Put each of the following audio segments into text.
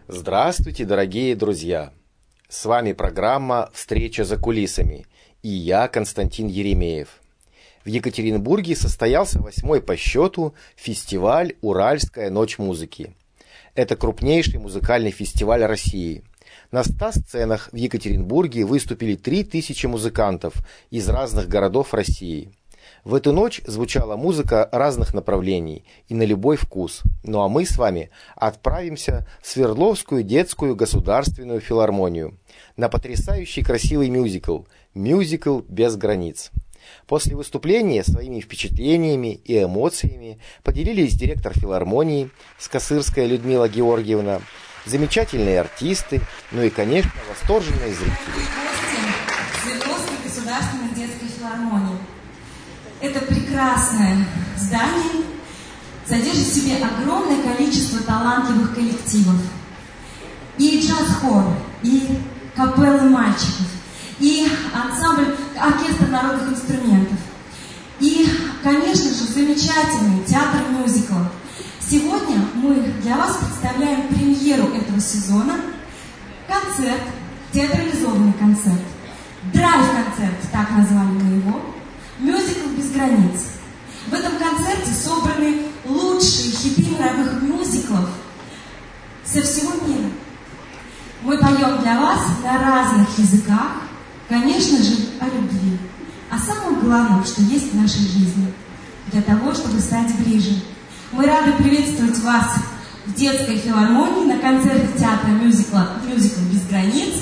Здравствуйте, дорогие друзья! С вами программа «Встреча за кулисами» и я, Константин Еремеев. В Екатеринбурге состоялся 8-й по счету фестиваль «Уральская ночь музыки». Это крупнейший музыкальный фестиваль России. На 100 сценах в Екатеринбурге выступили 3000 музыкантов из разных городов России. В эту ночь звучала музыка разных направлений и на любой вкус. Ну а мы с вами отправимся в Свердловскую детскую государственную филармонию на потрясающий красивый мюзикл «Без границ». После выступления своими впечатлениями и эмоциями поделились директор филармонии Скосырская Людмила Георгиевна, замечательные артисты, ну и, конечно, восторженные зрители. Свердловской государственной детской филармонии. Это прекрасное здание содержит в себе огромное количество талантливых коллективов. И джаз-хор, и капеллы мальчиков, и ансамбль, оркестр народных инструментов. И, конечно же, замечательный театр мюзикла. Сегодня мы для вас представляем премьеру этого сезона. Концерт, театрализованный концерт. Драйв-концерт, так назвали мы его. «Мюзикл без границ». В этом концерте собраны лучшие хиты мировых мюзиклов со всего мира. Мы поем для вас на разных языках, конечно же, о любви, о самом главном, что есть в нашей жизни, для того, чтобы стать ближе. Мы рады приветствовать вас в детской филармонии на концерте театра «Мюзикл без границ».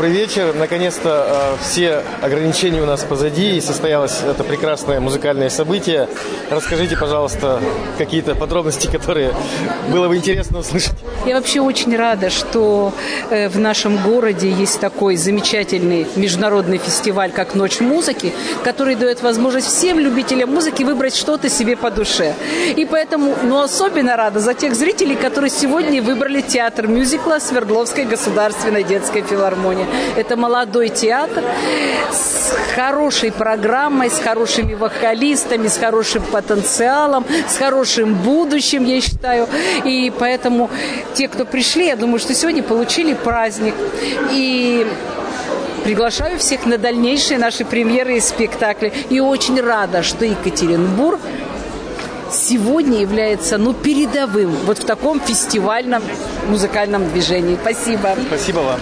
добрый вечер. Наконец-то все ограничения у нас позади, и состоялось это прекрасное музыкальное событие. Расскажите, пожалуйста, какие-то подробности, которые было бы интересно услышать. Я вообще очень рада, что в нашем городе есть такой замечательный международный фестиваль, как «Ночь музыки», который дает возможность всем любителям музыки выбрать что-то себе по душе. И поэтому, особенно рада за тех зрителей, которые сегодня выбрали театр мюзикла Свердловской государственной детской филармонии. Это молодой театр с хорошей программой, с хорошими вокалистами, с хорошим потенциалом, с хорошим будущим, я считаю. И поэтому те, кто пришли, я думаю, что сегодня получили праздник. И приглашаю всех на дальнейшие наши премьеры и спектакли. И очень рада, что Екатеринбург сегодня является, передовым вот в таком фестивальном музыкальном движении. Спасибо. Спасибо вам.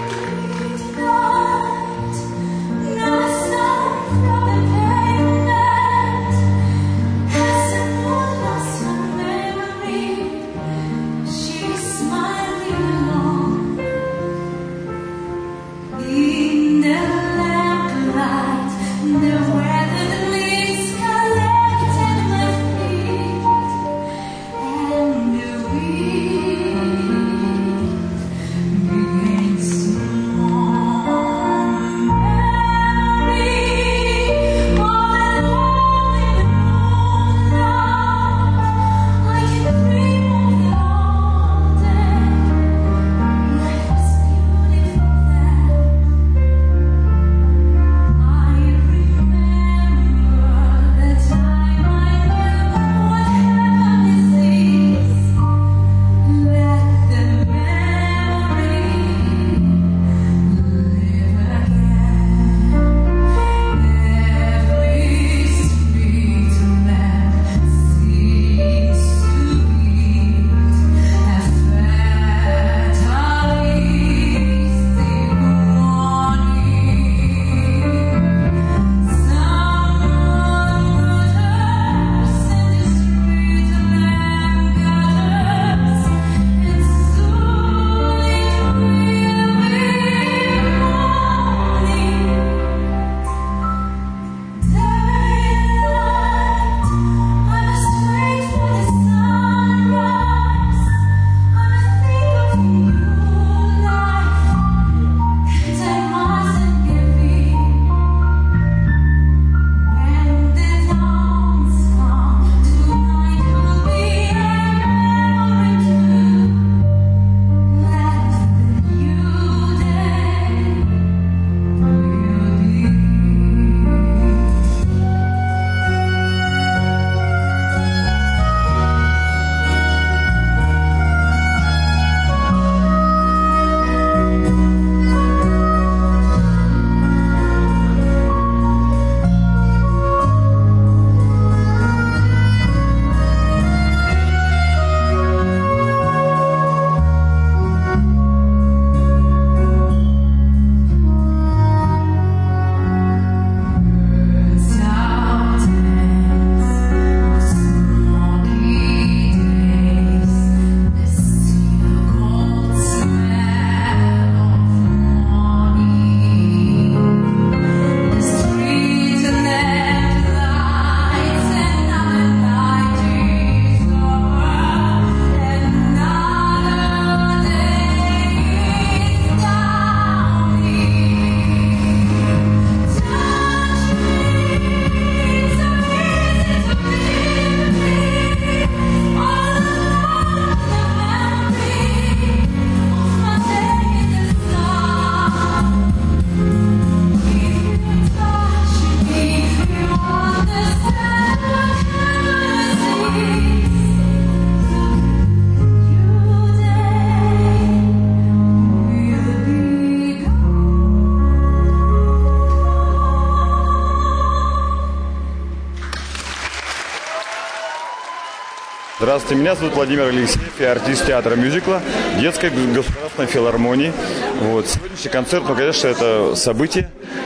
Здравствуйте, меня зовут Владимир Алексеев, я артист театра мюзикла детской государственной филармонии. Сегодняшний концерт, конечно, это событие,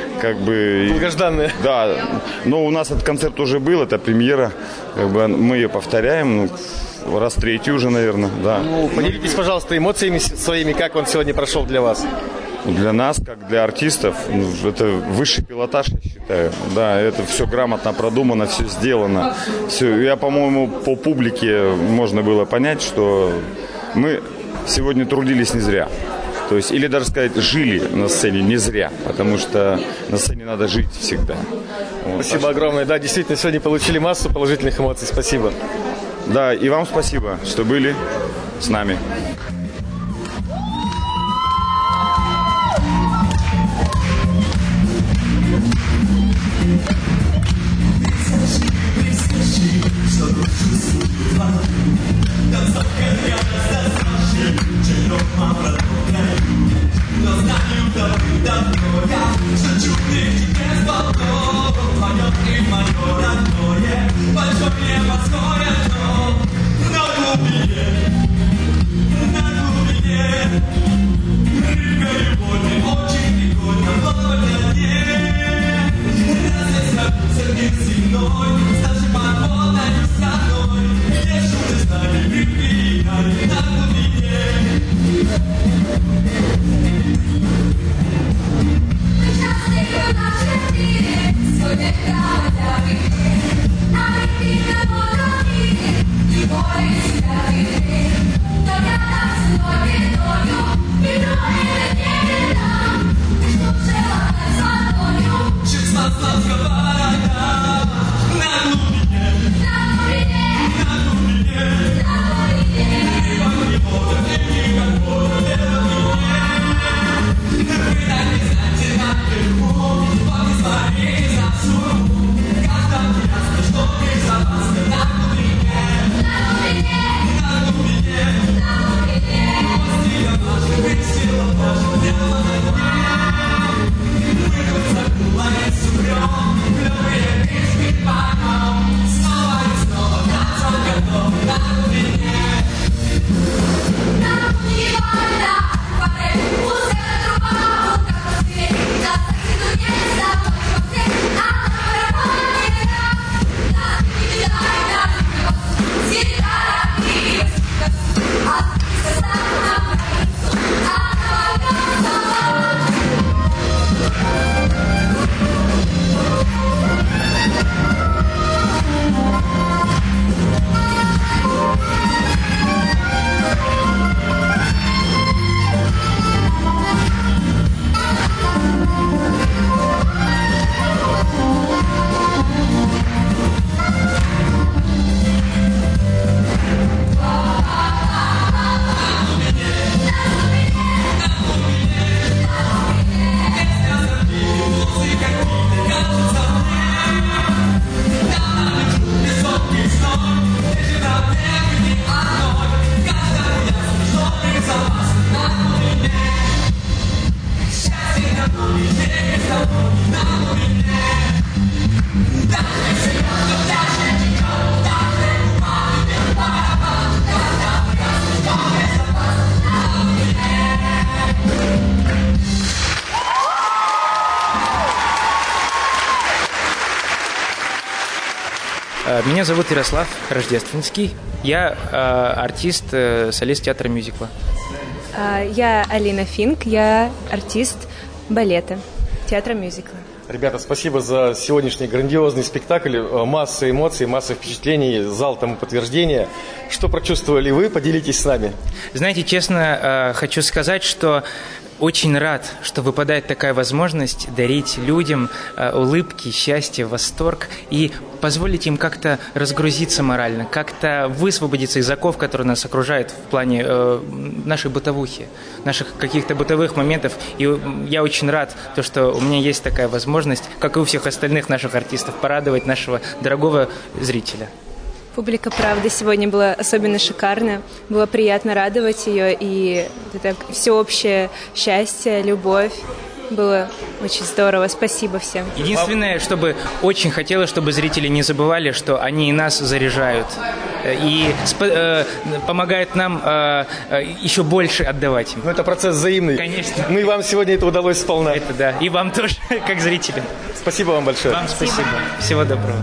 долгожданное. Да, но у нас этот концерт уже был, это премьера, мы ее повторяем, раз третий уже, наверное, да. Поделитесь, пожалуйста, эмоциями своими, как он сегодня прошел для вас. для нас, как для артистов, это высший пилотаж, я считаю. Да, это все грамотно продумано, все сделано. Все. Я, по-моему, по публике можно было понять, что мы сегодня трудились не зря. То есть, или даже сказать, жили на сцене не зря, потому что на сцене надо жить всегда. Вот. Спасибо огромное. Да, действительно, сегодня получили массу положительных эмоций. Спасибо. Да, и вам спасибо, что были с нами. Меня зовут Ярослав Рождественский. Я артист, солист театра мюзикла. Я Алина Финк, я артист балета, театра мюзикла. Ребята, спасибо за сегодняшний грандиозный спектакль. Масса эмоций, масса впечатлений, зал тому подтверждение. Что прочувствовали вы? Поделитесь с нами. Знаете, честно хочу сказать, что очень рад, что выпадает такая возможность дарить людям улыбки, счастье, восторг и позволить им как-то разгрузиться морально, как-то высвободиться из оков, которые нас окружают в плане нашей бытовухи, наших каких-то бытовых моментов. И я очень рад, то, что у меня есть такая возможность, как и у всех остальных наших артистов, порадовать нашего дорогого зрителя. Публика, правда, сегодня была особенно шикарна. Было приятно радовать ее, и это всеобщее счастье, любовь. Было очень здорово. Спасибо всем. Единственное, чтобы очень хотелось, чтобы зрители не забывали, что они и нас заряжают и помогают нам еще больше отдавать им. Ну, это процесс взаимный. Конечно. Ну и вам сегодня это удалось сполна. Это да. И вам тоже, как зрителям. Спасибо вам большое. Вам спасибо. Всего доброго.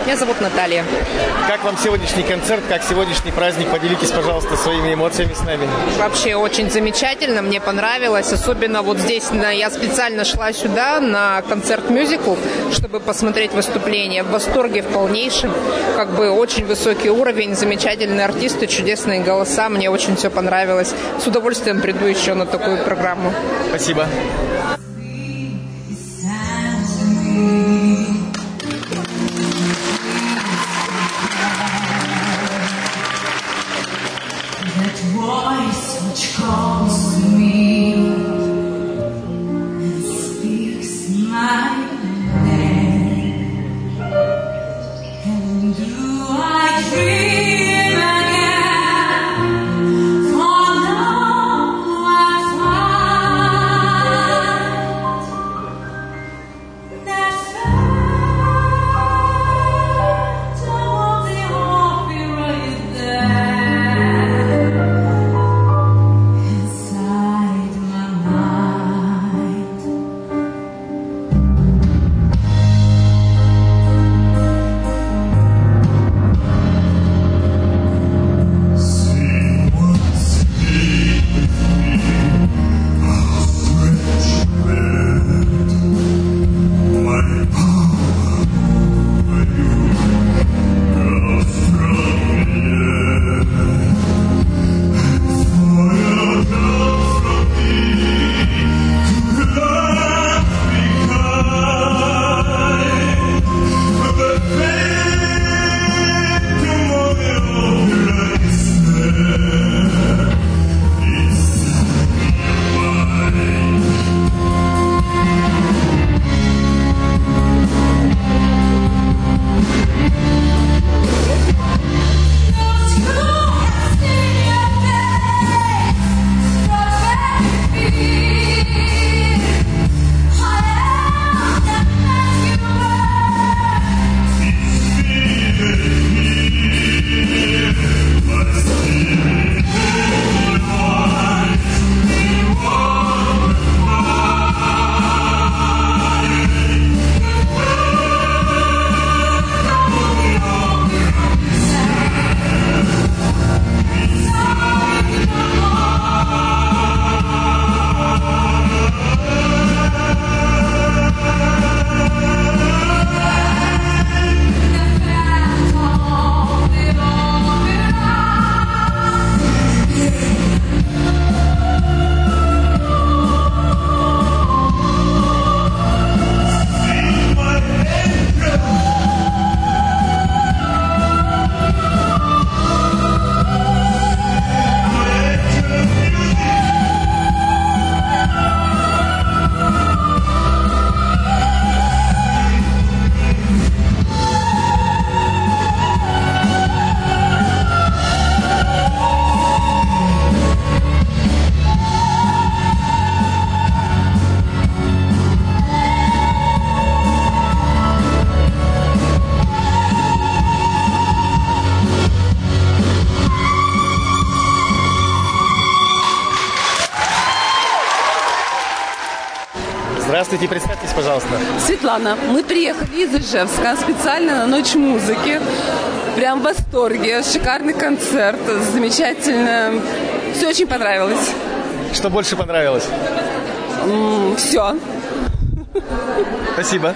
Меня зовут Наталья. Как вам сегодняшний концерт, как сегодняшний праздник? Поделитесь, пожалуйста, своими эмоциями с нами. Вообще очень замечательно, мне понравилось. Особенно вот здесь я специально шла сюда на концерт-мюзикл, чтобы посмотреть выступление. В восторге в полнейшем. Очень высокий уровень, замечательные артисты, чудесные голоса. Мне очень все понравилось. С удовольствием приду еще на такую программу. Спасибо. Здравствуйте, представьтесь, пожалуйста. Светлана. Мы приехали из Ижевска специально на Ночь музыки. Прям в восторге. Шикарный концерт. Замечательно. Все очень понравилось. Что больше понравилось? Все. Спасибо.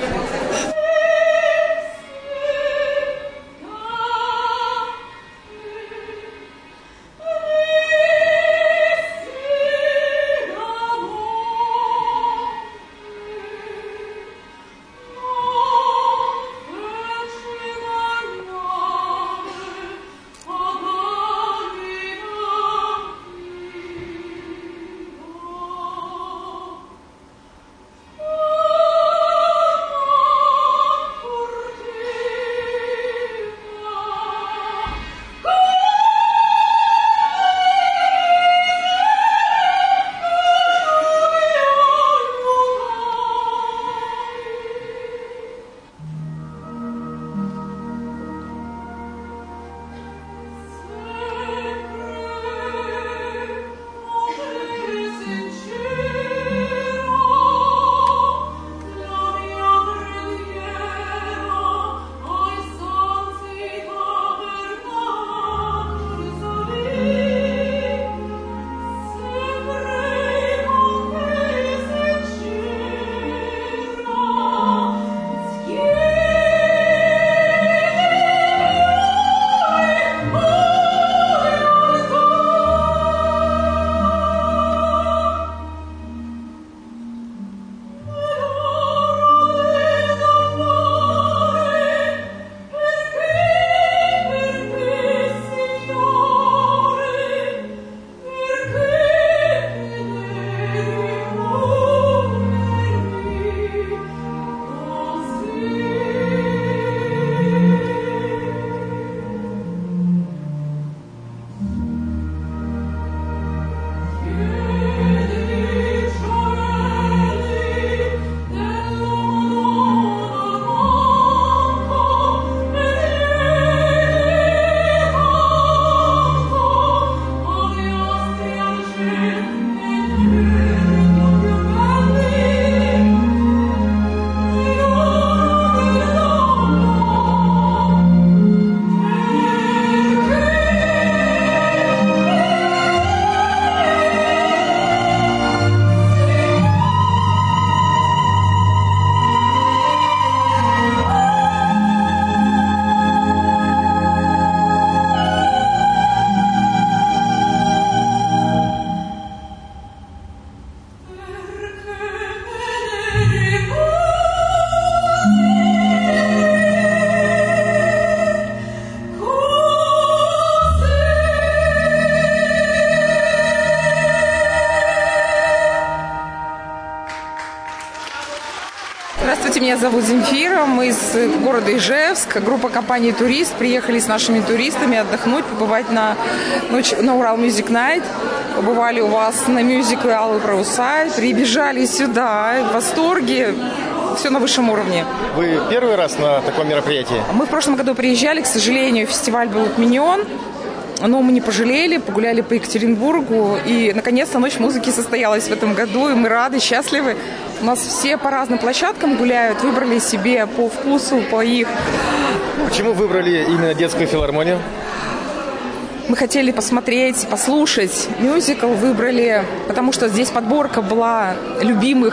Меня зовут Земфира, мы из города Ижевск, группа компании «Турист». Приехали с нашими туристами отдохнуть, побывать на Урал Music Night. Побывали у вас на мюзикле «Алые паруса», прибежали сюда, в восторге, все на высшем уровне. Вы первый раз на таком мероприятии? Мы в прошлом году приезжали, к сожалению, фестиваль был отменен. Но мы не пожалели, погуляли по Екатеринбургу, и, наконец-то, Ночь музыки состоялась в этом году, и мы рады, счастливы. У нас все по разным площадкам гуляют, выбрали себе по вкусу, по их. Почему выбрали именно детскую филармонию? Мы хотели посмотреть, послушать мюзикл, выбрали, потому что здесь подборка была любимой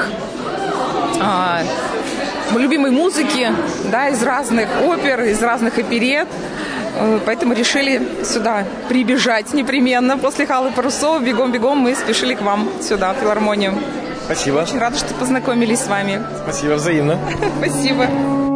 музыки, да, из разных опер, из разных оперет. Поэтому решили сюда прибежать непременно. После «Алых парусов» бегом-бегом мы спешили к вам сюда, в филармонию. Спасибо. Очень рада, что познакомились с вами. Спасибо, взаимно. Спасибо.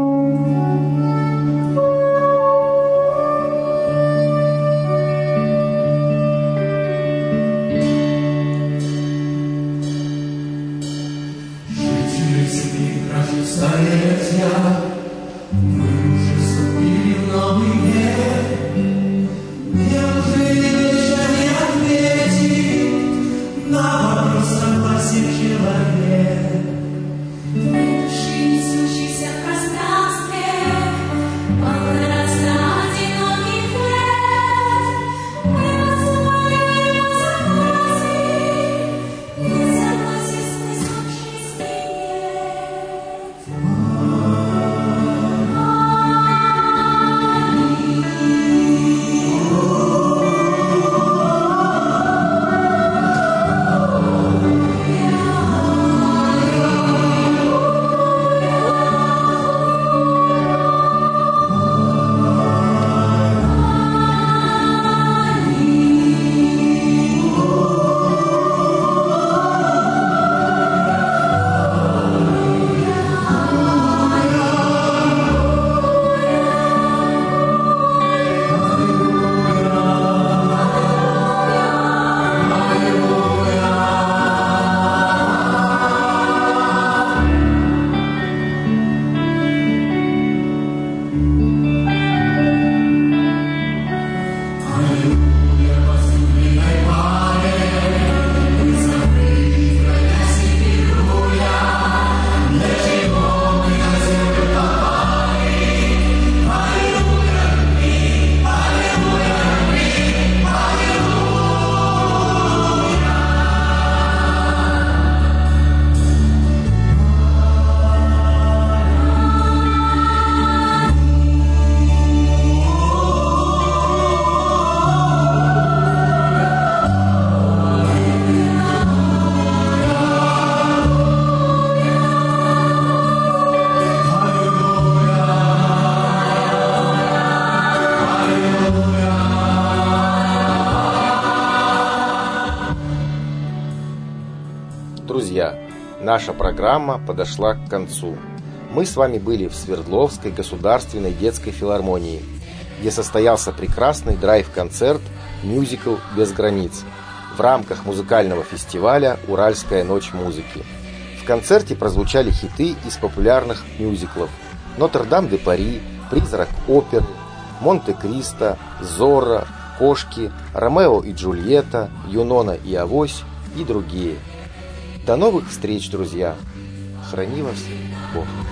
Друзья, наша программа подошла к концу. Мы с вами были в Свердловской государственной детской филармонии, где состоялся прекрасный драйв-концерт «Мюзикл без границ» в рамках музыкального фестиваля «Уральская ночь музыки». В концерте прозвучали хиты из популярных мюзиклов «Нотр-Дам-де-Пари», «Призрак оперы», «Монте-Кристо», «Зорро», «Кошки», «Ромео и Джульетта», «Юнона и Авось» и другие. До новых встреч, друзья! Храни вас Бог!